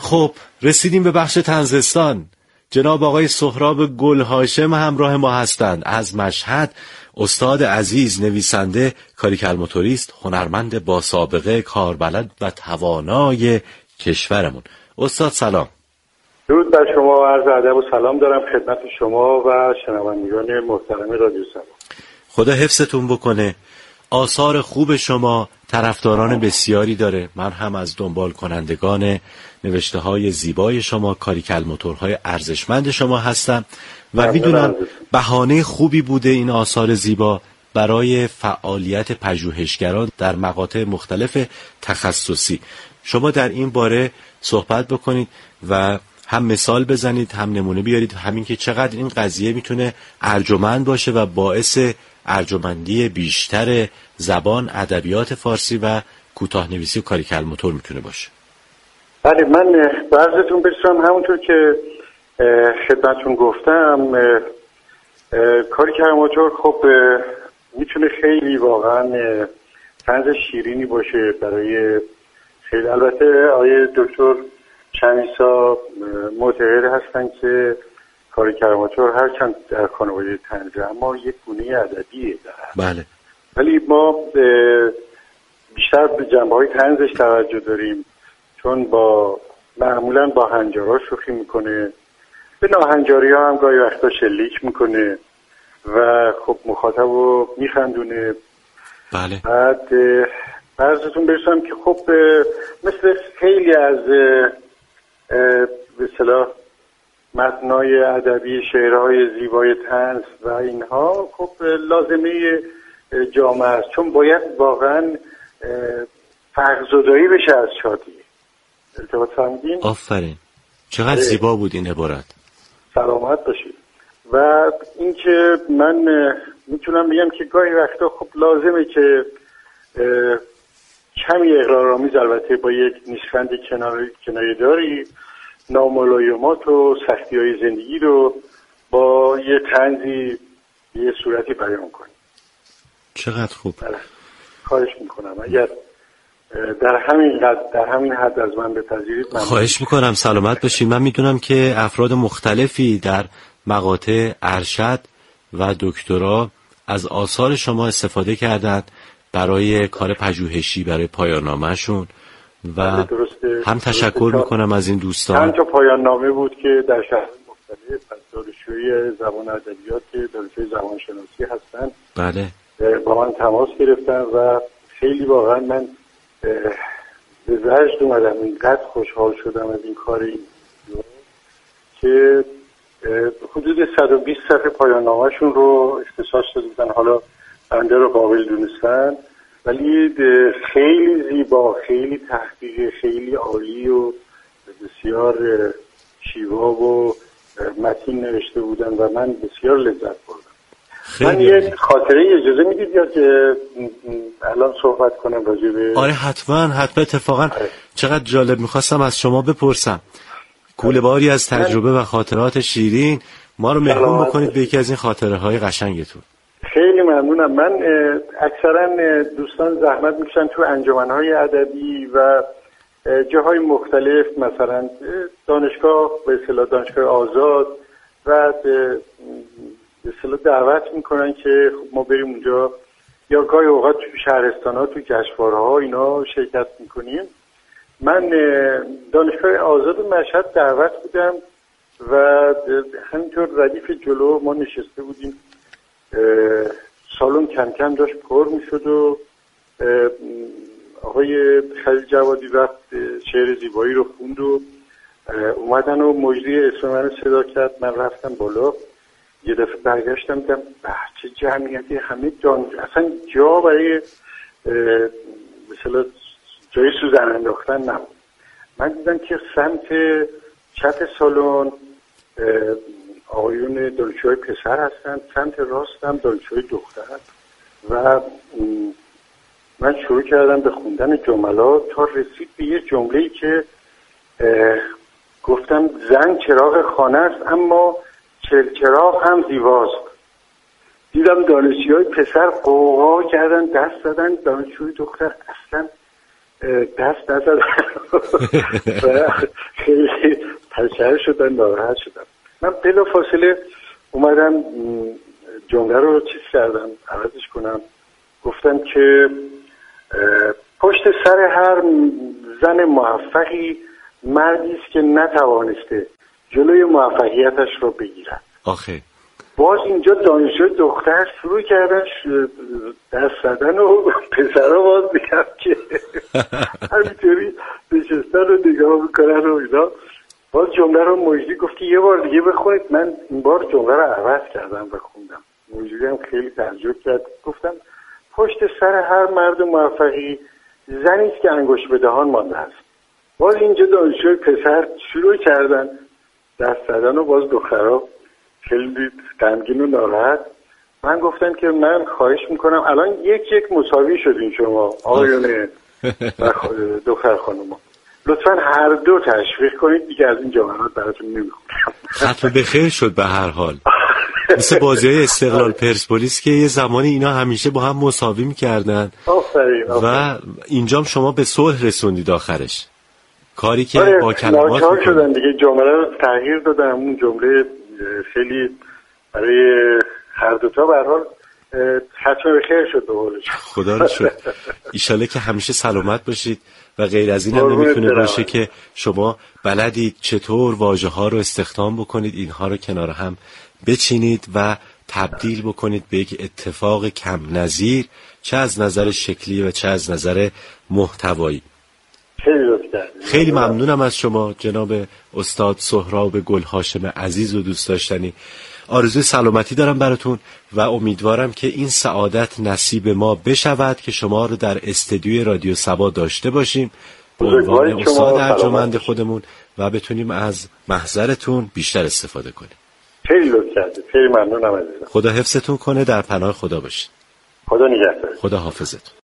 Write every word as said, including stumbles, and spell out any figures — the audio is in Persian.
خب رسیدیم به بخش طنزستان. جناب آقای سهراب گل هاشم همراه ما هستند از مشهد. استاد عزیز، نویسنده، کاریکالموتوریست، هنرمند با سابقه، کاربلد و توانای کشورمون. استاد سلام. درود بر شما، عرض ادب و سلام دارم خدمت شما و شنوندگان محترم رادیو سما. خدا حفظتون بکنه. آثار خوب شما طرفداران بسیاری داره. من هم از دنبال کنندگان نوشته های زیبای شما، کاریکالموتورهای ارزشمند شما هستم و میدونم بهانه خوبی بوده این آثار زیبا برای فعالیت پژوهشگران در مقاطع مختلف تخصصی. شما در این باره صحبت بکنید و هم مثال بزنید، هم نمونه بیارید، همین که چقدر این قضیه میتونه ارجمند باشه و باعث ارجمندی بیشتر زبان، ادبیات فارسی و کوتاه‌نویسی و کاریکالموتور میتونه باشه. بله، من برزتون برسونم. همونطور که خدمتون گفتم، کاریکالموتور خب میتونه خیلی واقعا طنز شیرینی باشه برای خیلی. البته آیه دکتر شمیسا معتقد هستن که کاریکالموتور هرچند در خانواده طنزه اما یک گونه ادبیه داره. بله. ولی ما بیشتر به جنبه‌های طنزش توجه داریم، چون با معمولا با هنجارها شوخی میکنه، به ناهنجاری ها هم گاهی وقتا شلیک میکنه و خب مخاطب رو میخندونه. بله. بعد برزتون برسونم که خب مثل خیلی از به اصطلاح متنای ادبی، شعرهای زیبای طنز و اینها خب لازمه جامعه است، چون باید واقعا فرق‌زدایی بشه از شادی. التباط فهمیدین؟ آفرین، چقدر زیبا بود این عبارت. سلامت باشید. و اینکه من میتونم بگم که گاهی وقتا خب لازمه که کمی اقرارآمیز، البته با یک نیشخند کنایه‌داری، ناملایمات و سختی‌های زندگی رو با یه طنزی یه صورتی بیان کنیم. چقدر خوب. بله. خواهش میکنم اگر در همین حد در همین حد از من بپذیرید. من خواهش میکنم. سلامت باشید. من میدونم که افراد مختلفی در مقاطع ارشد و دکترا از آثار شما استفاده کردند برای کار پژوهشی، برای پایان نامه‌شون و هم تشکر میکنم از این دوستان. چند تا پایان نامه بود که در شهر مختلف از دانشجوی زبان ادبیات که دانشجوی زبان شناسی هستن بله با من تماس گرفتن و خیلی واقعا من به وجد اومدم، اینقدر خوشحال شدم از این کار این که حدود صد و بیست صفحه پایان نامه‌شون رو اختصاص دادن. حالا بنده رو قابل دونستن، ولی خیلی زیبا، خیلی تحقیق، خیلی عالی و بسیار شیوا و متین نوشته بودن و من بسیار لذت بردم. من یه خاطره اجازه میدید یا که الان صحبت کنم راجع به؟ آره حتما حتما. اتفاقا آره. چقدر جالب، میخواستم از شما بپرسم. کوله باری از تجربه من... و خاطرات شیرین ما رو مهمون بکنید به یکی از این خاطره های قشنگتون. خیلی ممنونم. من اکثرا دوستان زحمت میکشن تو انجمنهای ادبی و جاهای مختلف، مثلا دانشگاه به اصطلاح دانشگاه آزاد و به اصطلاح دعوت میکنن که خب ما بریم اونجا، یا گاهی اوقات تو شهرستان‌ها، تو جشنواره‌ها اینا شرکت میکنیم. من دانشگاه آزاد مشهد دعوت بودم و همینطور ردیف جلو ما نشسته بودیم. سالن کم کم داشت پر میشد و آقای خلیل جوادی رفت شعر زیبایی رو خوند و اومدن و مجری اسم من رو صدا کرد. من رفتم بالا، یه دفعه برگشتم دیدم چه جمعیتی، همه جان، اصلا جا برای مثلا جای سوزن انداختن نبود. من دیدم که سمت چپ سالن آقایون دانشجوی پسر هستن، سمت راستم دانشجوی دختر و من شروع کردم به خوندن جملات تا رسید به یه جمله‌ای که گفتم زن چراغ خانه است اما چراغ هم زیباست. دیدم دانشجوی پسر قوقا کردن، دست زدن، دانشجوی دختر اصلا دست نزدن و خیلی تشهر شدن، ناراحت شدن. من بلا فاصله اومدم جمله رو چیز کردم، عوضش کنم. گفتم که پشت سر هر زن موفقی مردی است که نتوانسته جلوی موفقیتش رو بگیرد. آخه باز اینجا دانشجو دختر شروع کردن دست زدن و پسرها باز میگم که همینطوری نشستن رو نگاه میکنن و اینا. باز جمله رو مجدی گفتی یه بار دیگه بخونید. من این بار جمله رو عوض کردم و خوندم. مجدی هم خیلی تعجب کرد. گفتم پشت سر هر مرد موفقی زنی است که انگشت به دهان مانده است. باز اینجا دانشجو پسر شروع کردن دست زدن و باز دخترها خیلی غمگین و ناراحت. من گفتم که من خواهش میکنم الان یک یک مساوی شدین شما آقایون و دختر خانوما، لطفا هر دو تشویق کنید دیگه از این جملات براتون نمیخونم. ختم به خیر شد به هر حال. مثل بازی‌های استقلال پرسپولیس که یه زمانی اینا همیشه با هم مساوی می‌کردن و اینجام شما به صلح رسوندید آخرش. کاری که با کلمات ناچار شدن دیگه، جمله رو تغییر دادم. اون جمله خیلی برای هر دو تا به هر حال ختم به خیر شد. به قولش خدا رو شکر. ایشاله که همیشه سلامت باشید و غیر از این هم نمیتونه باشه که شما بلدید چطور واژه ها رو استخدام بکنید، اینها رو کنار هم بچینید و تبدیل بکنید به یک اتفاق کم نظیر، چه از نظر شکلی و چه از نظر محتوایی. خیلی لطف کردید. خیلی ممنونم از شما جناب استاد سهراب گل هاشم عزیز و دوست داشتنی. آرزوی سلامتی دارم براتون و امیدوارم که این سعادت نصیب ما بشود که شما رو در استدیوی رادیو صبا داشته باشیم به عنوان استاد ارجمند خودمون و بتونیم از محضرتون بیشتر استفاده کنیم. خیلی لطف کردید. خیلی ممنونم عزیزم. خدا حفظتون کنه، در پناه خدا باشید. خدا نگهدار. خدا حافظتون.